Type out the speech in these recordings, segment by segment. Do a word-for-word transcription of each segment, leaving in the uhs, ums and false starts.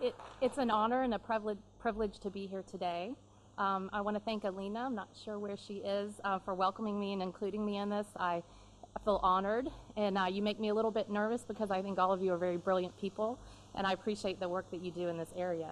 it, it's an honor and a privilege, privilege to be here today. Um, I want to thank Alina, I'm not sure where she is, uh, for welcoming me and including me in this. I, I feel honored, and uh, you make me a little bit nervous because I think all of you are very brilliant people, and I appreciate the work that you do in this area.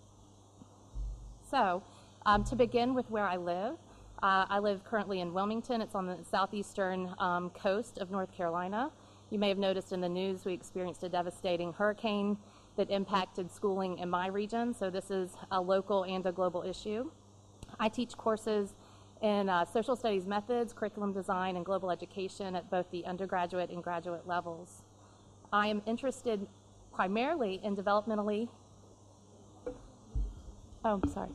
So, um, to begin with where I live, uh, I live currently in Wilmington. It's on the southeastern um, coast of North Carolina. You may have noticed in the news we experienced a devastating hurricane that impacted schooling in my region, so this is a local and a global issue. I teach courses in uh, social studies methods, curriculum design, and global education at both the undergraduate and graduate levels. I am interested primarily in developmentally, oh, sorry.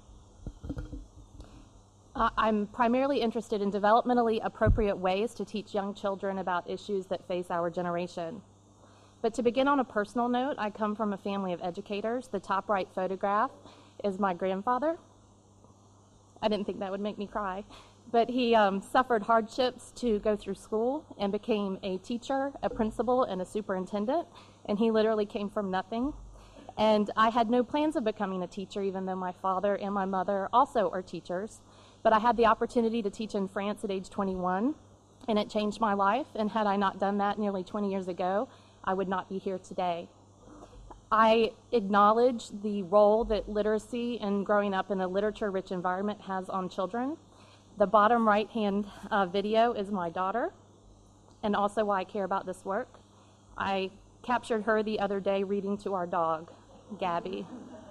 Uh, I'm primarily interested in developmentally appropriate ways to teach young children about issues that face our generation. But to begin on a personal note, I come from a family of educators. The top right photograph is my grandfather. I didn't think that would make me cry, but he um, suffered hardships to go through school and became a teacher, a principal, and a superintendent, and he literally came from nothing. And I had no plans of becoming a teacher, even though my father and my mother also are teachers. But I had the opportunity to teach in France at age twenty-one, and it changed my life. And had I not done that nearly twenty years ago, I would not be here today. I acknowledge the role that literacy and growing up in a literature-rich environment has on children. The bottom right-hand uh, video is my daughter, and also why I care about this work. I captured her the other day reading to our dog, Gabby.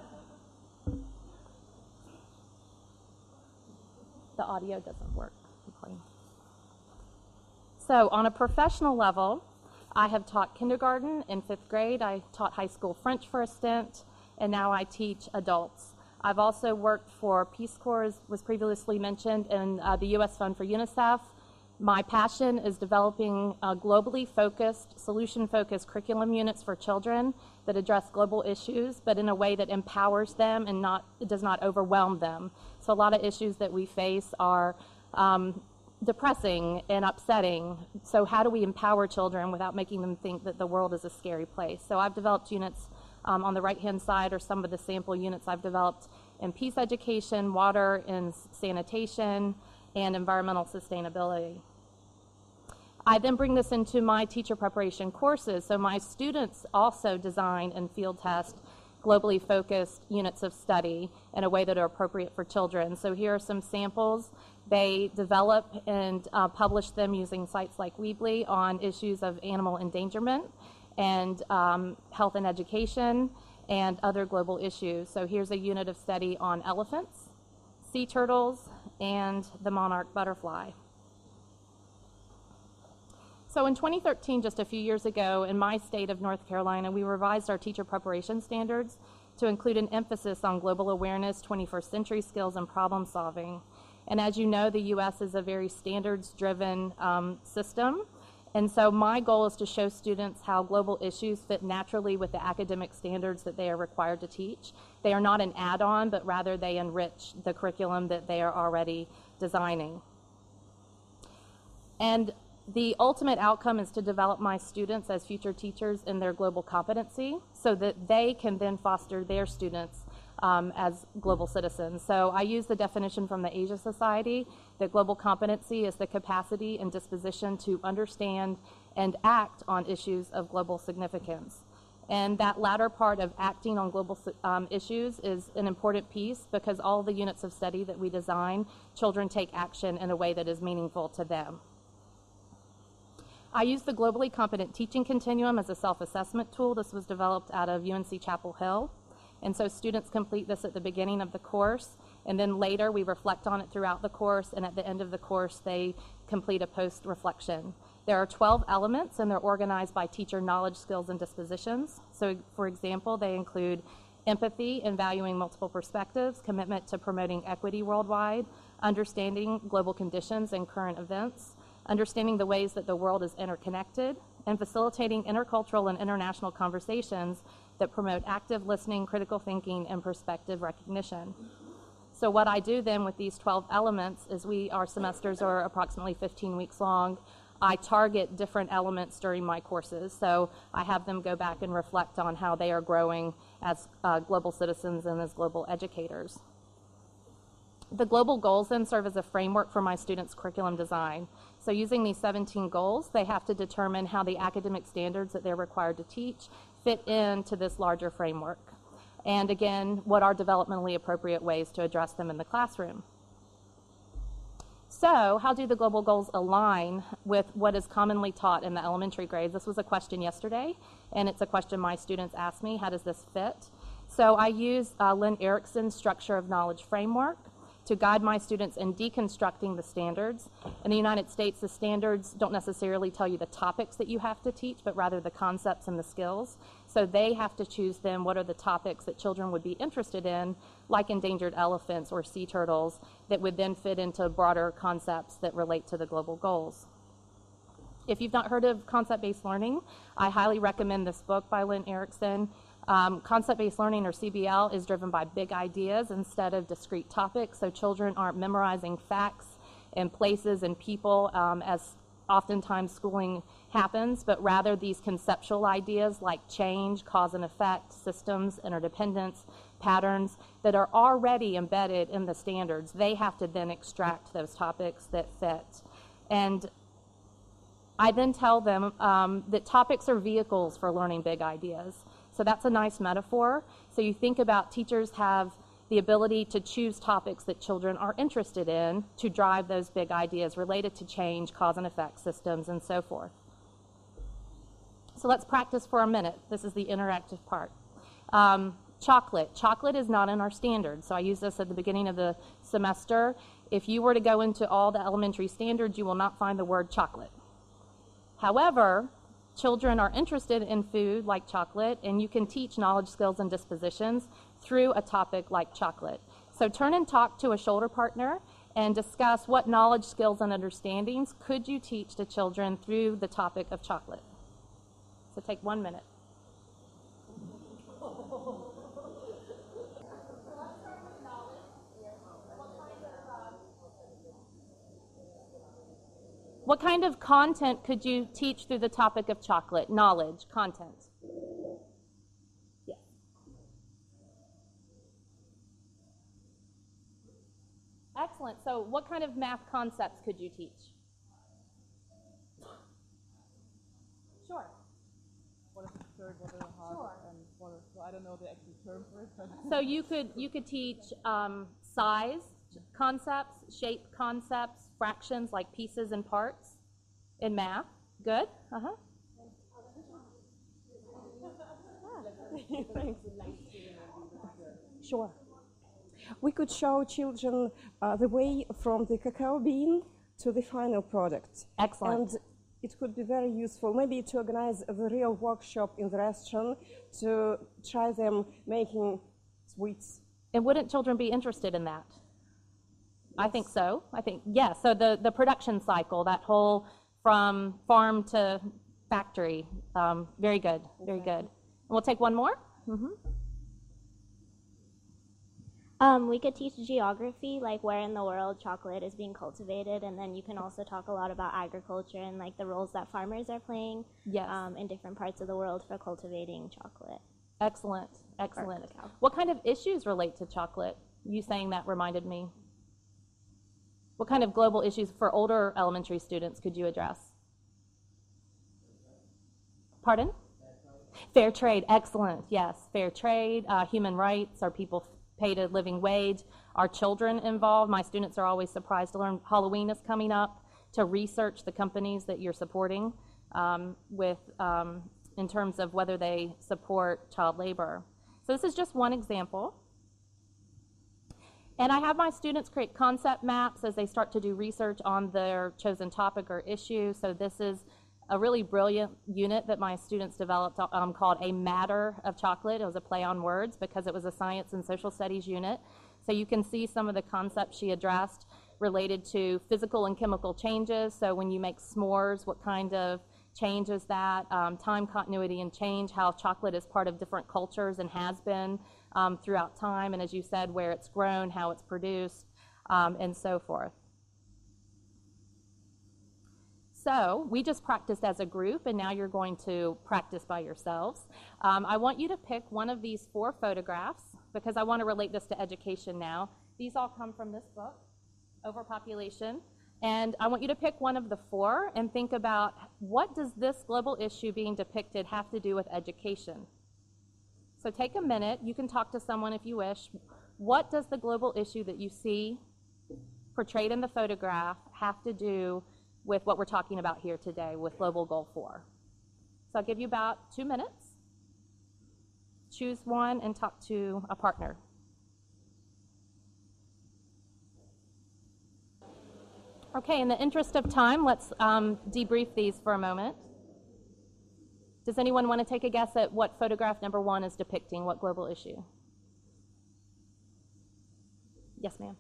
The audio doesn't work. So on a professional level, I have taught kindergarten in fifth grade. I taught high school French for a stint, and now I teach adults. I've also worked for Peace Corps, as was previously mentioned, and uh, the U S Fund for UNICEF. My passion is developing uh, globally focused, solution-focused curriculum units for children that address global issues, but in a way that empowers them and not, it does not overwhelm them. So a lot of issues that we face are um, depressing and upsetting. So how do we empower children without making them think that the world is a scary place? So I've developed units um, on the right-hand side are some of the sample units I've developed in peace education, water and sanitation, and environmental sustainability. I then bring this into my teacher preparation courses. So my students also design and field test globally focused units of study in a way that are appropriate for children. So here are some samples. They develop and uh, publish them using sites like Weebly on issues of animal endangerment and um, health and education and other global issues. So here's a unit of study on elephants, sea turtles, and the monarch butterfly. So in twenty thirteen, just a few years ago, in my state of North Carolina, we revised our teacher preparation standards to include an emphasis on global awareness, twenty-first century skills, and problem solving. And as you know, the U S is a very standards-driven um, system. And so my goal is to show students how global issues fit naturally with the academic standards that they are required to teach. They are not an add-on, but rather they enrich the curriculum that they are already designing. And the ultimate outcome is to develop my students as future teachers in their global competency so that they can then foster their students um, as global citizens. So I use the definition from the Asia Society that global competency is the capacity and disposition to understand and act on issues of global significance. And that latter part of acting on global um, issues is an important piece because all the units of study that we design, children take action in a way that is meaningful to them. I use the Globally Competent Teaching Continuum as a self-assessment tool. This was developed out of U N C Chapel Hill. And so students complete this at the beginning of the course, and then later we reflect on it throughout the course, and at the end of the course they complete a post-reflection. There are twelve elements, and they're organized by teacher knowledge, skills, and dispositions. So for example, they include empathy and valuing multiple perspectives, commitment to promoting equity worldwide, understanding global conditions and current events, understanding the ways that the world is interconnected, and facilitating intercultural and international conversations that promote active listening, critical thinking, and perspective recognition. So what I do then with these twelve elements is we, our semesters are approximately fifteen weeks long. I target different elements during my courses. So I have them go back and reflect on how they are growing as uh, global citizens and as global educators. The global goals then serve as a framework for my students' curriculum design. So using these seventeen goals, they have to determine how the academic standards that they're required to teach fit into this larger framework. And again, what are developmentally appropriate ways to address them in the classroom. So how do the global goals align with what is commonly taught in the elementary grades? This was a question yesterday, and it's a question my students asked me, how does this fit? So I use uh, Lynn Erickson's Structure of Knowledge framework to guide my students in deconstructing the standards. In the United States, the standards don't necessarily tell you the topics that you have to teach, but rather the concepts and the skills. So they have to choose then what are the topics that children would be interested in, like endangered elephants or sea turtles, that would then fit into broader concepts that relate to the global goals. If you've not heard of concept-based learning, I highly recommend this book by Lynn Erickson. Um, concept-based learning, or C B L, is driven by big ideas instead of discrete topics, so children aren't memorizing facts and places and people um, as oftentimes schooling happens, but rather these conceptual ideas like change, cause and effect, systems, interdependence, patterns that are already embedded in the standards. They have to then extract those topics that fit. And I then tell them um, that topics are vehicles for learning big ideas. So that's a nice metaphor. So you think about teachers have the ability to choose topics that children are interested in to drive those big ideas related to change, cause and effect, systems, and so forth. So let's practice for a minute. This is the interactive part. Um, chocolate. Chocolate is not in our standards. So I use this at the beginning of the semester. If you were to go into all the elementary standards, you will not find the word chocolate. However, children are interested in food like chocolate, and you can teach knowledge, skills, and dispositions through a topic like chocolate. So turn and talk to a shoulder partner and discuss what knowledge, skills, and understandings could you teach to children through the topic of chocolate. So take one minute. What kind of content could you teach through the topic of chocolate? Knowledge, content. Yeah. Excellent. So what kind of math concepts could you teach? Sure. What is the third, what are the half, Sure. and what are, so I don't know the actual term for it. But So you could you could teach um, size concepts, shape concepts, fractions like pieces and parts in math. Good. Uh huh. Sure. We could show children uh, the way from the cacao bean to the final product. Excellent. And it could be very useful, maybe to organize the real workshop in the restaurant to try them making sweets. And wouldn't children be interested in that? I think so. I think, yeah. So the, the production cycle, that whole from farm to factory, um, very good, very good. And we'll take one more. Mm-hmm. Um, we could teach geography, like where in the world chocolate is being cultivated, and then you can also talk a lot about agriculture and like the roles that farmers are playing Yes. um, in different parts of the world for cultivating chocolate. Excellent, excellent. cacao. What kind of issues relate to chocolate? You saying that reminded me. What kind of global issues for older elementary students could you address? Pardon? Fair trade, excellent, yes. Fair trade, uh, human rights, are people paid a living wage? Are children involved? My students are always surprised to learn Halloween is coming up, to research the companies that you're supporting um, with, um, in terms of whether they support child labor. So this is just one example. And I have my students create concept maps as they start to do research on their chosen topic or issue. So this is a really brilliant unit that my students developed um, called A Matter of Chocolate. It was a play on words because it was a science and social studies unit. So you can see some of the concepts she addressed related to physical and chemical changes. So when you make s'mores, what kind of change is that? Um, time continuity and change, how chocolate is part of different cultures and has been um, throughout time. And as you said, where it's grown, how it's produced, um, and so forth. So we just practiced as a group, and now you're going to practice by yourselves. Um, I want you to pick one of these four photographs, because I want to relate this to education now. These all come from this book, Overpopulation. And I want you to pick one of the four and think about, what does this global issue being depicted have to do with education? So take a minute. You can talk to someone if you wish. What does the global issue that you see portrayed in the photograph have to do with what we're talking about here today with Global Goal four? So I'll give you about two minutes. Choose one and talk to a partner. Okay, in the interest of time, let's um, debrief these for a moment. Does anyone want to take a guess at what photograph number one is depicting, what global issue? Yes, ma'am.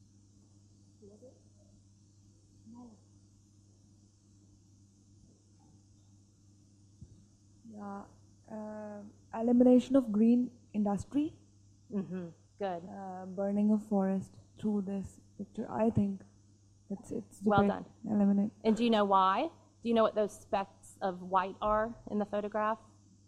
Yeah, uh, elimination of green industry, Mm-hmm. Good. uh, burning of forest through this picture. I think it's it's Well depict- done. Eliminate And do you know why? Do you know what those specks of white are in the photograph?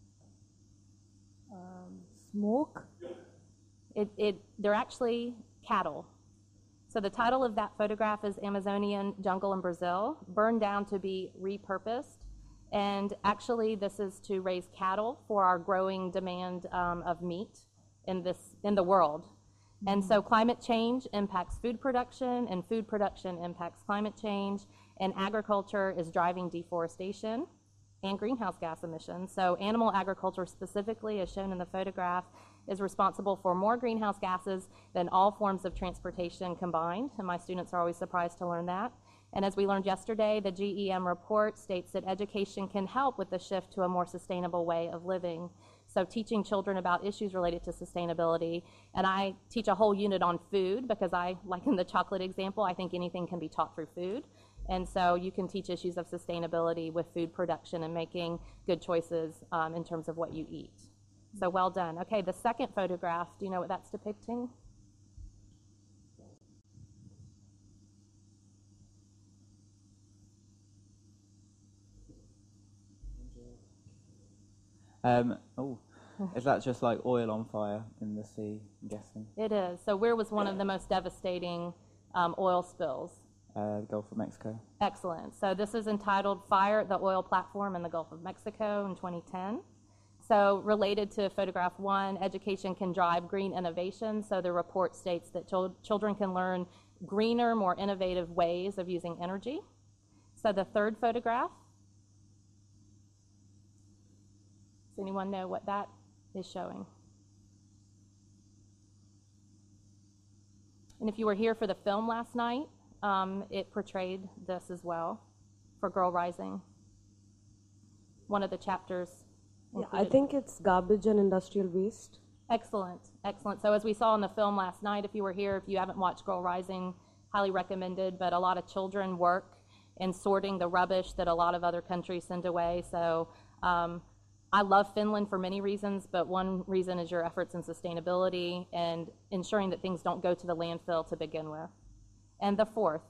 um, smoke. It, it, they're actually cattle. So the title of that photograph is Amazonian Jungle in Brazil, burned down to be repurposed. And actually, this is to raise cattle for our growing demand um, of meat in, this, in the world. And so climate change impacts food production, and food production impacts climate change, and agriculture is driving deforestation and greenhouse gas emissions. So animal agriculture specifically, as shown in the photograph, is responsible for more greenhouse gases than all forms of transportation combined, and my students are always surprised to learn that. And as we learned yesterday, the G E M report states that education can help with the shift to a more sustainable way of living. So teaching children about issues related to sustainability, and I teach a whole unit on food because I, like in the chocolate example, I think anything can be taught through food. And so you can teach issues of sustainability with food production and making good choices um, in terms of what you eat. So well done. Okay, the second photograph, do you know what that's depicting? Um, oh, is that just like oil on fire in the sea, I'm guessing? It is. So where was one of the most devastating um, oil spills? Uh, Gulf of Mexico. Excellent. So this is entitled Fire at the Oil Platform in the Gulf of Mexico in twenty ten. So related to photograph one, education can drive green innovation. So the report states that chil- children can learn greener, more innovative ways of using energy. So the third photograph, does anyone know what that is showing? And if you were here for the film last night, um, it portrayed this as well for Girl Rising. One of the chapters. Yeah, I included- think it's garbage and industrial waste. Excellent, excellent. So as we saw in the film last night, if you were here, if you haven't watched Girl Rising, highly recommended, but a lot of children work in sorting the rubbish that a lot of other countries send away. So um, I love Finland for many reasons, but one reason is your efforts in sustainability and ensuring that things don't go to the landfill to begin with. And the fourth.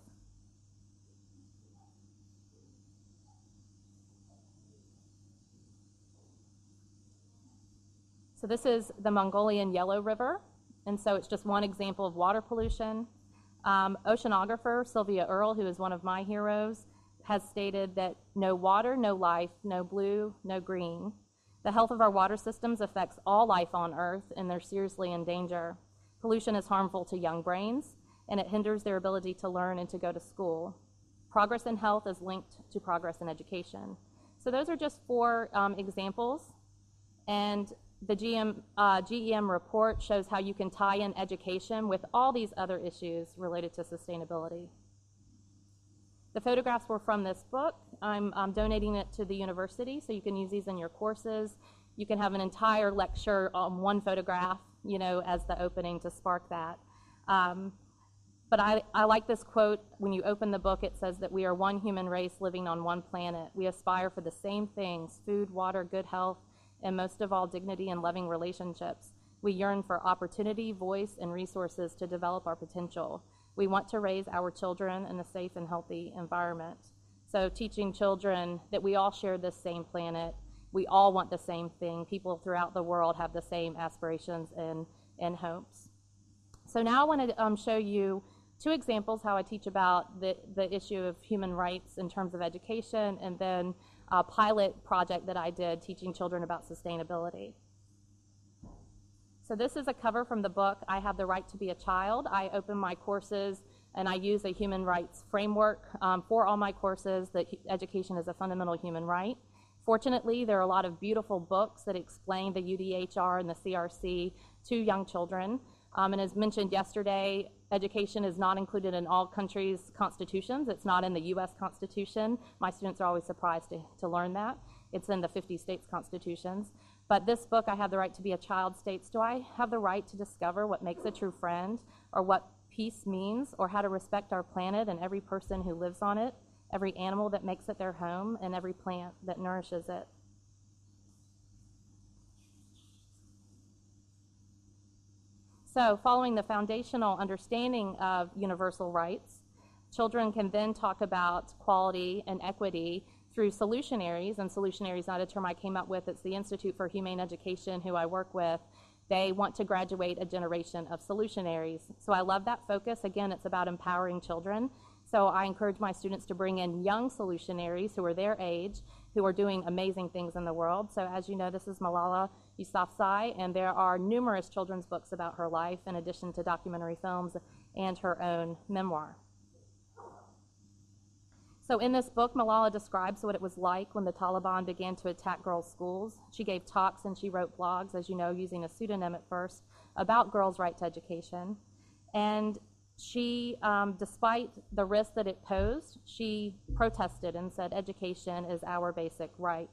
So this is the Mongolian Yellow River, and so it's just one example of water pollution. Um, oceanographer Sylvia Earle, who is one of my heroes, has stated that no water, no life, no blue, no green. The health of our water systems affects all life on Earth, and they're seriously in danger. Pollution is harmful to young brains, and it hinders their ability to learn and to go to school. Progress in health is linked to progress in education. So those are just four um, examples, and the G M, uh, G E M report shows how you can tie in education with all these other issues related to sustainability. The photographs were from this book. I'm um, donating it to the university, so you can use these in your courses. You can have an entire lecture on one photograph, you know, as the opening to spark that. Um, but I, I like this quote. When you open the book, it says that we are one human race living on one planet. We aspire for the same things: food, water, good health, and most of all, dignity and loving relationships. We yearn for opportunity, voice, and resources to develop our potential. We want to raise our children in a safe and healthy environment. So teaching children that we all share this same planet, we all want the same thing. People throughout the world have the same aspirations and, and hopes. So now I want to um, show you two examples how I teach about the, the issue of human rights in terms of education, and then a pilot project that I did teaching children about sustainability. So this is a cover from the book, I Have the Right to Be a Child. I open my courses and I use a human rights framework um, for all my courses, that education is a fundamental human right. Fortunately, there are a lot of beautiful books that explain the U D H R and the C R C to young children. Um, and as mentioned yesterday, education is not included in all countries' constitutions. It's not in the U S Constitution. My students are always surprised to, to learn that. It's in the fifty states' constitutions. But this book, I Have the Right to Be a Child, states, do I have the right to discover what makes a true friend, or what peace means, or how to respect our planet and every person who lives on it, every animal that makes it their home, and every plant that nourishes it? So, following the foundational understanding of universal rights, children can then talk about quality and equity through solutionaries, and solutionaries is not a term I came up with, it's the Institute for Humane Education who I work with. They want to graduate a generation of solutionaries. So I love that focus. Again, it's about empowering children. So I encourage my students to bring in young solutionaries who are their age, who are doing amazing things in the world. So as you know, this is Malala Yousafzai, and there are numerous children's books about her life, in addition to documentary films and her own memoir. So in this book, Malala describes what it was like when the Taliban began to attack girls' schools. She gave talks and she wrote blogs, as you know, using a pseudonym at first, about girls' right to education. And she, um, despite the risk that it posed, she protested and said, education is our basic right.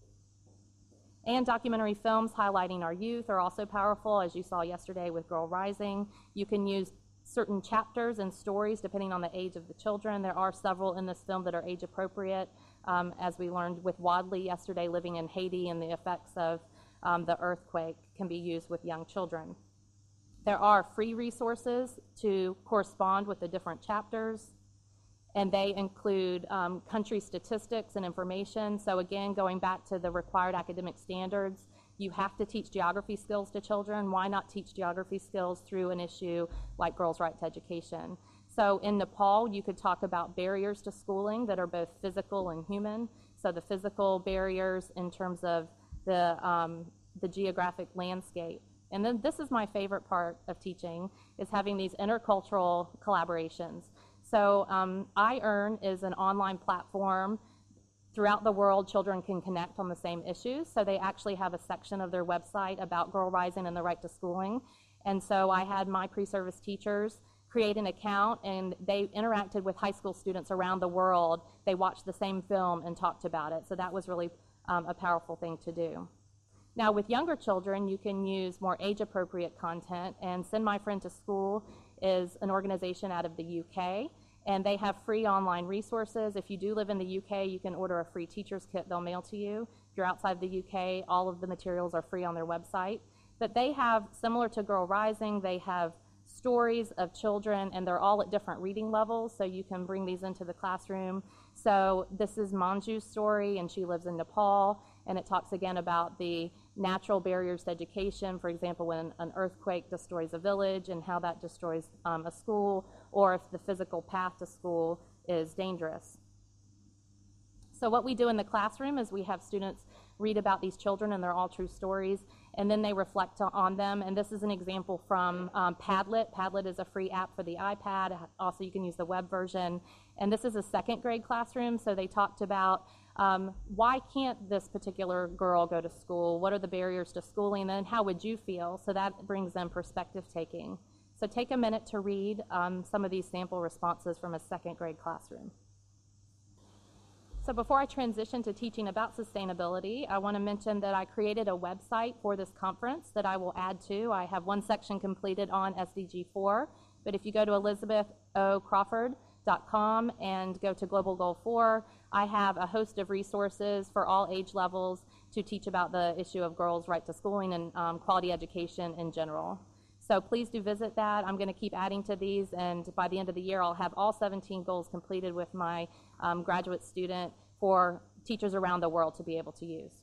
And documentary films highlighting our youth are also powerful, as you saw yesterday with Girl Rising. You can use certain chapters and stories depending on the age of the children. There are several in this film that are age appropriate, um, as we learned with Wadley yesterday, living in Haiti, and the effects of um, the earthquake can be used with young children. There are free resources to correspond with the different chapters, and they include um, country statistics and information. So again, going back to the required academic standards, you have to teach geography skills to children. Why not teach geography skills through an issue like girls' right to education? So in Nepal, you could talk about barriers to schooling that are both physical and human. So the physical barriers in terms of the, um, the geographic landscape. And then this is my favorite part of teaching, is having these intercultural collaborations. So um, iEarn is an online platform. Throughout the world, children can connect on the same issues. So they actually have a section of their website about Girl Rising and the right to schooling. And so I had my pre-service teachers create an account, and they interacted with high school students around the world. They watched the same film and talked about it. So that was really um, a powerful thing to do. Now with younger children, you can use more age-appropriate content, and Send My Friend to School is an organization out of the U K. And they have free online resources. If you do live in the U K, you can order a free teacher's kit they'll mail to you. If you're outside the U K, all of the materials are free on their website. But they have, similar to Girl Rising, they have stories of children, and they're all at different reading levels, so you can bring these into the classroom. So this is Manju's story, and she lives in Nepal, and it talks again about the natural barriers to education, for example, when an earthquake destroys a village and how that destroys um, a school, or if the physical path to school is dangerous. So what we do in the classroom is we have students read about these children, and they're all true stories, and then they reflect on them. And this is an example from um, Padlet. Padlet is a free app for the iPad. Also, you can use the web version. And this is a second grade classroom, so they talked about um, why can't this particular girl go to school? What are the barriers to schooling? And then how would you feel? So that brings them perspective taking. So take a minute to read um, some of these sample responses from a second grade classroom. So before I transition to teaching about sustainability, I want to mention that I created a website for this conference that I will add to. I have one section completed on S D G four, but if you go to elizabeth o crawford dot com and go to Global Goal four, I have a host of resources for all age levels to teach about the issue of girls' right to schooling and um, quality education in general. So please do visit that. I'm going to keep adding to these, and by the end of the year, I'll have all seventeen goals completed with my um, graduate student for teachers around the world to be able to use.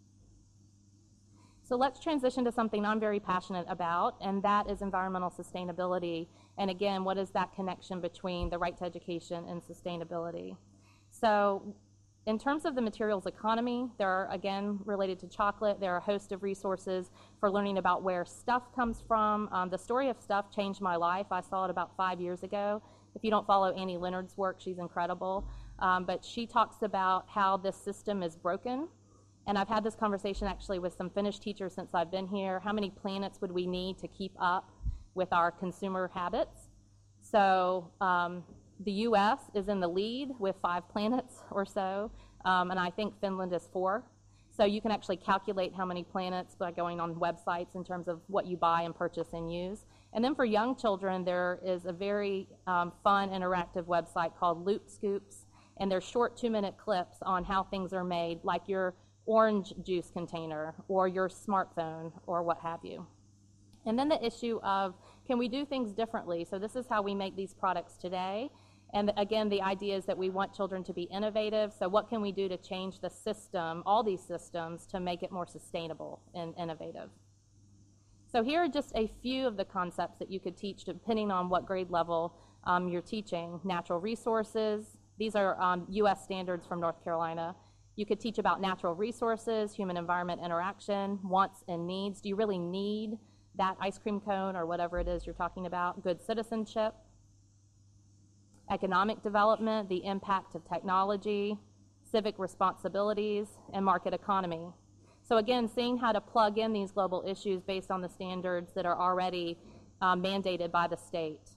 So let's transition to something I'm very passionate about, and that is environmental sustainability. And again, what is that connection between the right to education and sustainability? So in terms of the materials economy, there are, again, related to chocolate, there are a host of resources for learning about where stuff comes from. Um, the story of stuff changed my life. I saw it about five years ago. If you don't follow Annie Leonard's work, she's incredible. Um, but she talks about how this system is broken. And I've had this conversation actually with some Finnish teachers since I've been here. How many planets would we need to keep up with our consumer habits? So um, the U S is in the lead with five planets or so, um, and I think Finland is four. So you can actually calculate how many planets by going on websites in terms of what you buy and purchase and use. And then for young children, there is a very um, fun, interactive website called Loop Scoops, and they're short two-minute clips on how things are made, like your orange juice container or your smartphone or what have you. And then the issue of, can we do things differently? So this is how we make these products today. And again, the idea is that we want children to be innovative. So what can we do to change the system, all these systems, to make it more sustainable and innovative? So here are just a few of the concepts that you could teach depending on what grade level um, you're teaching. Natural resources. These are um, U S standards from North Carolina. You could teach about natural resources, human-environment interaction, wants and needs. Do you really need that ice cream cone or whatever it is you're talking about? Good citizenship. Economic development, the impact of technology, civic responsibilities, and market economy. So again, seeing how to plug in these global issues based on the standards that are already uh, mandated by the state.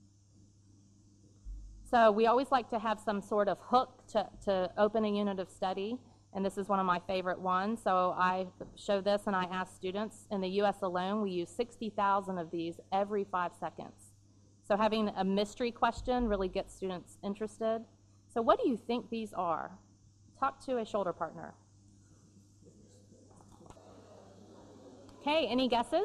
So we always like to have some sort of hook to, to open a unit of study, and this is one of my favorite ones. So I show this and I ask students, in the U S alone, we use sixty thousand of these every five seconds. So having a mystery question really gets students interested. So what do you think these are? Talk to a shoulder partner. Okay, any guesses?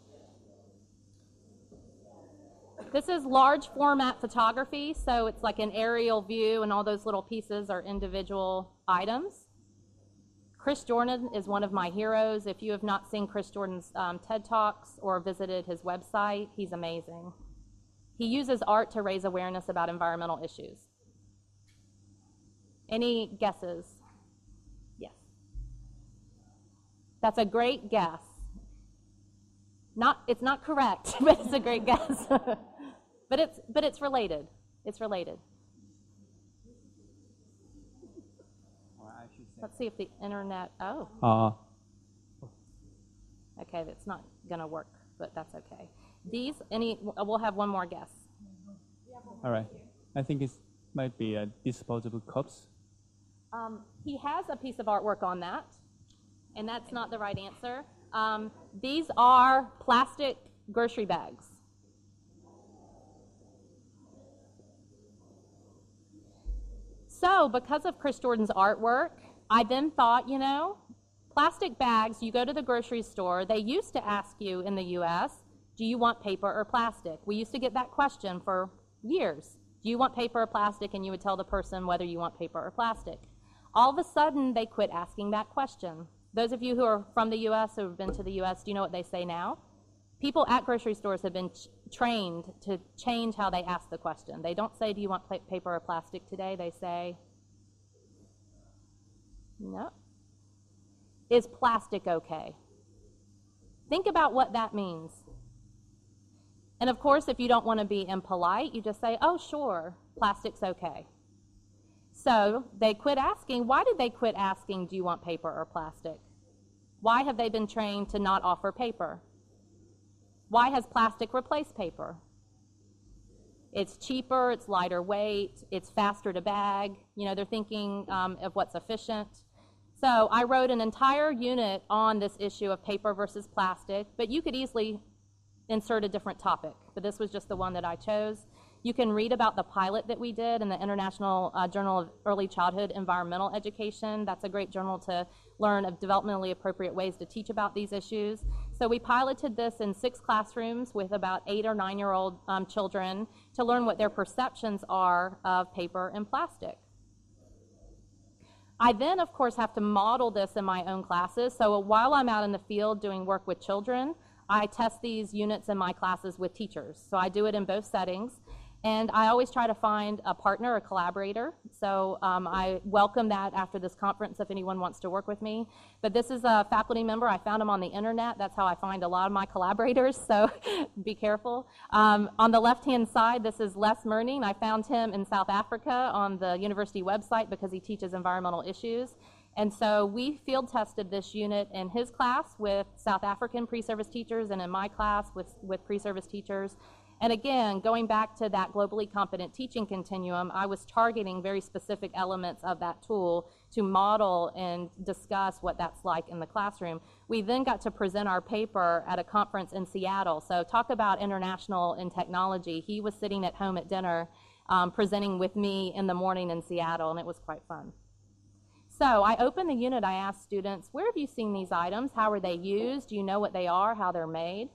This is large format photography, so it's like an aerial view and all those little pieces are individual items. Chris Jordan is one of my heroes. If you have not seen Chris Jordan's um, TED Talks or visited his website, he's amazing. He uses art to raise awareness about environmental issues. Any guesses? Yes. That's a great guess. Not, it's not correct, but it's a great guess. But it's, but it's related. It's related. Let's see if the internet, oh. Uh, Okay, that's not going to work, but that's okay. These, any, we'll have one more guess. all right. I think it might be a disposable cups. Um, he has a piece of artwork on that, and that's not the right answer. Um, these are plastic grocery bags. So because of Chris Jordan's artwork, I then thought, you know, plastic bags, you go to the grocery store, they used to ask you in the U S, do you want paper or plastic? We used to get that question for years. Do you want paper or plastic? And you would tell the person whether you want paper or plastic. All of a sudden, they quit asking that question. Those of you who are from the U S or have been to the U S, do you know what they say now? People at grocery stores have been ch- trained to change how they ask the question. They don't say, do you want pla- paper or plastic today? They say, no. Is plastic okay? Think about what that means. And of course, if you don't want to be impolite, you just say, oh, sure, plastic's okay. So they quit asking. Why did they quit asking, do you want paper or plastic? Why have they been trained to not offer paper? Why has plastic replaced paper? It's cheaper, it's lighter weight, it's faster to bag. You know, they're thinking um, of what's efficient. So I wrote an entire unit on this issue of paper versus plastic, but you could easily insert a different topic, but this was just the one that I chose. You can read about the pilot that we did in the International uh, Journal of Early Childhood Environmental Education. That's a great journal to learn of developmentally appropriate ways to teach about these issues. So So we piloted this in six classrooms with about eight or nine-year-old um, children to learn what their perceptions are of paper and plastic. I then, of course, have to model this in my own classes. So while I'm out in the field doing work with children, I test these units in my classes with teachers. So I do it in both settings. And I always try to find a partner, a collaborator. So um, I welcome that after this conference if anyone wants to work with me. But this is a faculty member. I found him on the internet. That's how I find a lot of my collaborators, so be careful. Um, on the left-hand side, this is Les Merning. I found him in South Africa on the university website because he teaches environmental issues. And so we field tested this unit in his class with South African pre-service teachers and in my class with, with pre-service teachers. And again, going back to that globally competent teaching continuum, I was targeting very specific elements of that tool to model and discuss what that's like in the classroom. We then got to present our paper at a conference in Seattle. So talk about international in technology. He was sitting at home at dinner um, presenting with me in the morning in Seattle, and it was quite fun. So I opened the unit, I asked students, where have you seen these items? How are they used? Do you know what they are, how they're made?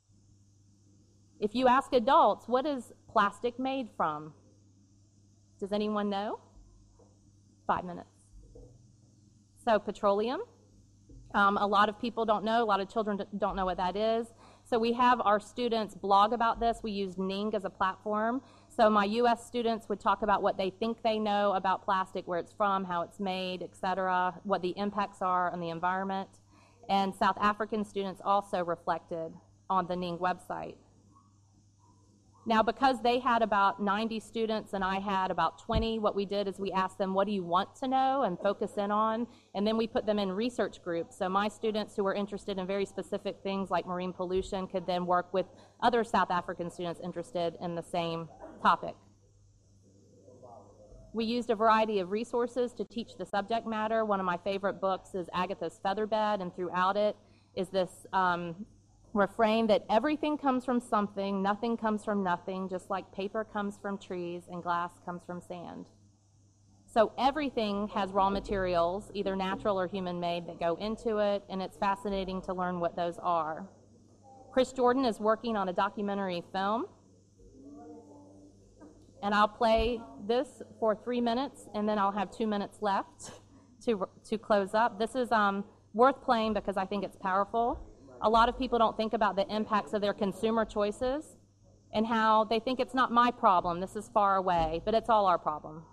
If you ask adults, what is plastic made from? Does anyone know? Five minutes. So petroleum. Um, a lot of people don't know, a lot of children don't know what that is. So we have our students blog about this. We use Ning as a platform. So my U S students would talk about what they think they know about plastic, where it's from, how it's made, et cetera, what the impacts are on the environment. And South African students also reflected on the Ning website. Now, because they had about ninety students and I had about twenty, what we did is we asked them, what do you want to know and focus in on? And then we put them in research groups. So my students who were interested in very specific things like marine pollution could then work with other South African students interested in the same topic. We used a variety of resources to teach the subject matter. One of my favorite books is Agatha's Featherbed, and throughout it is this um, refrain that everything comes from something, nothing comes from nothing, just like paper comes from trees and glass comes from sand. So everything has raw materials, either natural or human-made, that go into it, and it's fascinating to learn what those are. Chris Jordan is working on a documentary film, and I'll play this for three minutes, and then I'll have two minutes left to, to close up. This is um, worth playing because I think it's powerful. A lot of people don't think about the impacts of their consumer choices and how they think it's not my problem, this is far away, but it's all our problem.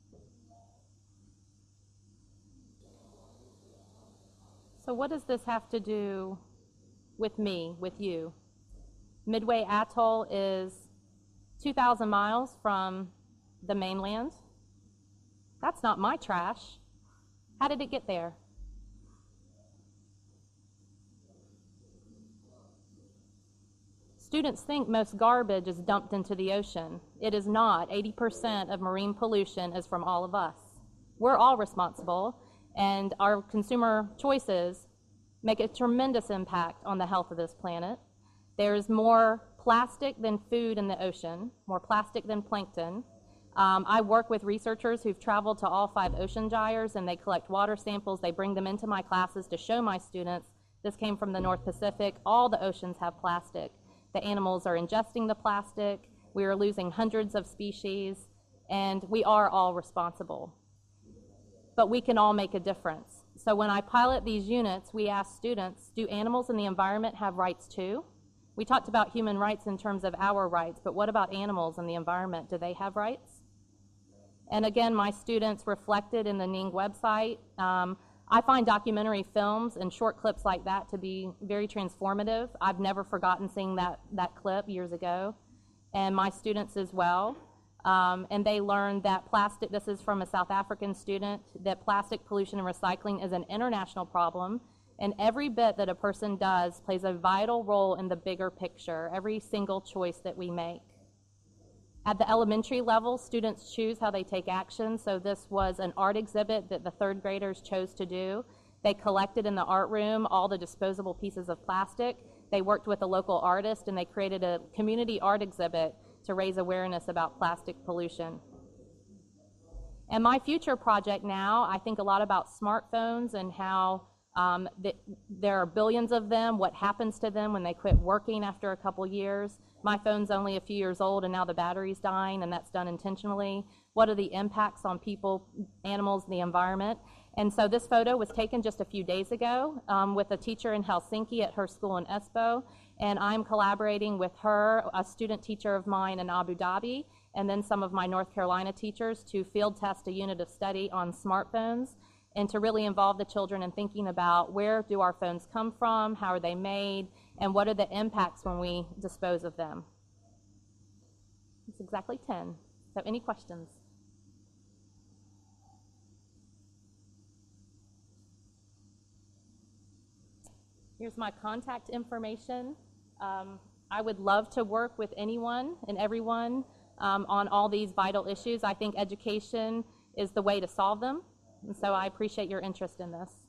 So what does this have to do with me, with you? Midway Atoll is two thousand miles from the mainland. That's not my trash. How did it get there? Students think most garbage is dumped into the ocean. It is not. eighty percent of marine pollution is from all of us. We're all responsible, and our consumer choices make a tremendous impact on the health of this planet. There's more plastic than food in the ocean, more plastic than plankton. Um, I work with researchers who've traveled to all five ocean gyres, and they collect water samples. They bring them into my classes to show my students. This came from the North Pacific. All the oceans have plastic. The animals are ingesting the plastic. We are losing hundreds of species, and we are all responsible. But we can all make a difference. So when I pilot these units, we ask students, do animals in the environment have rights too? We talked about human rights in terms of our rights, but what about animals in the environment? Do they have rights? And again, my students reflected in the Ning website. Um, I find documentary films and short clips like that to be very transformative. I've never forgotten seeing that, that clip years ago, and my students as well. Um, and they learned that plastic, this is from a South African student, that plastic pollution and recycling is an international problem, and every bit that a person does plays a vital role in the bigger picture, every single choice that we make. At the elementary level, students choose how they take action. So this was an art exhibit that the third graders chose to do. They collected in the art room all the disposable pieces of plastic. They worked with a local artist, and they created a community art exhibit to raise awareness about plastic pollution. And my future project now, I think a lot about smartphones and how Um, th there are billions of them. What happens to them when they quit working after a couple years? My phone's only a few years old and now the battery's dying, and that's done intentionally. What are the impacts on people, animals, the environment? And so this photo was taken just a few days ago um, with a teacher in Helsinki at her school in Espoo, and I'm collaborating with her, a student teacher of mine in Abu Dhabi, and then some of my North Carolina teachers to field test a unit of study on smartphones and to really involve the children in thinking about where do our phones come from, how are they made, and what are the impacts when we dispose of them. It's exactly ten. So any questions? Here's my contact information. Um, I would love to work with anyone and everyone um, on all these vital issues. I think education is the way to solve them, and so I appreciate your interest in this.